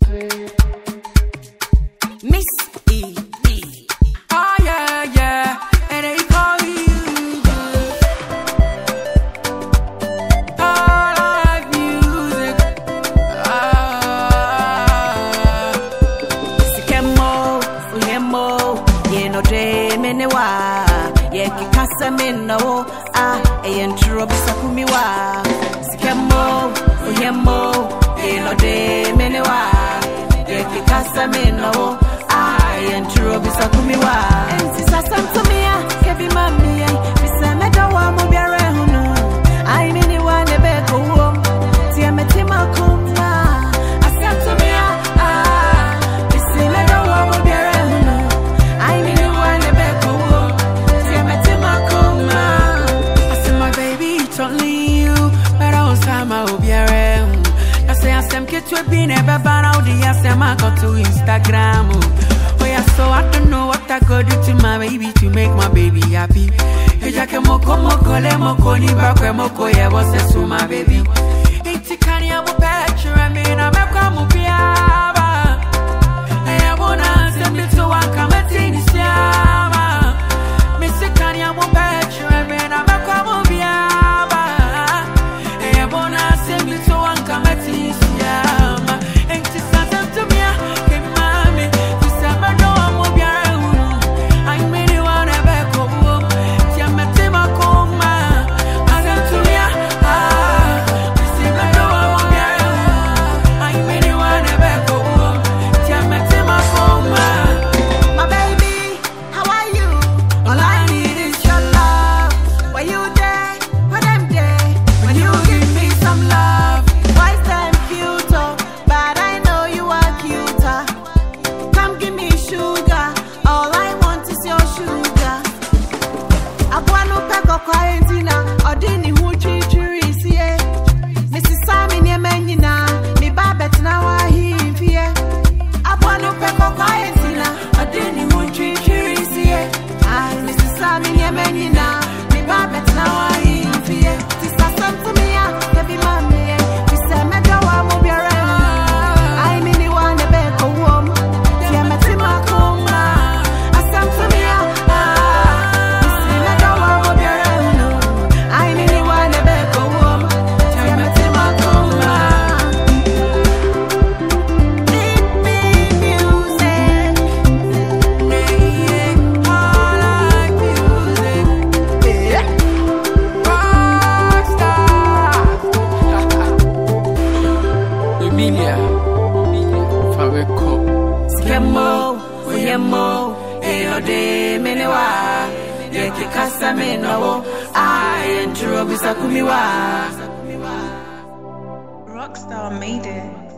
Miss E. Oh yeah, yeah, and they call you good. I like music. Sikemo, uyemo, ye no dream anywhere. Ye kikasa minno, ye ntro bisakumi wa. Sikemo, uyemo, ye no dream anywhere. Ye kikasa minno. Ntro bisakumi wa enti sasantumia kebi mami bisemeda wa mo biare hunu ai mini wa ne be ko wo ti emetima kuma asantumia bisemeda wa mo biare hunu ai mini wa ne be ko wo ti emetima kuma I say my baby it's only you but I was time I biare I say asem ketwe bi ne be ba na odi asem I go to Instagram. So I don't know what I could do to my baby to make my baby happy. Ejake moko moko le moko ni bakwe moko ye wose so my baby. Iti kani amu picture I mean I make amu piaba. I wanna send me to one committee ni siama. Missy kani amu picture I mean I make amu piaba. I wanna send me to one committee ni siama. Iti sasa to me ke mami. Sikemo, uyemo, elode menewa. Ye kikasa menawo, ntro bisakumi wa. Rockstar made it.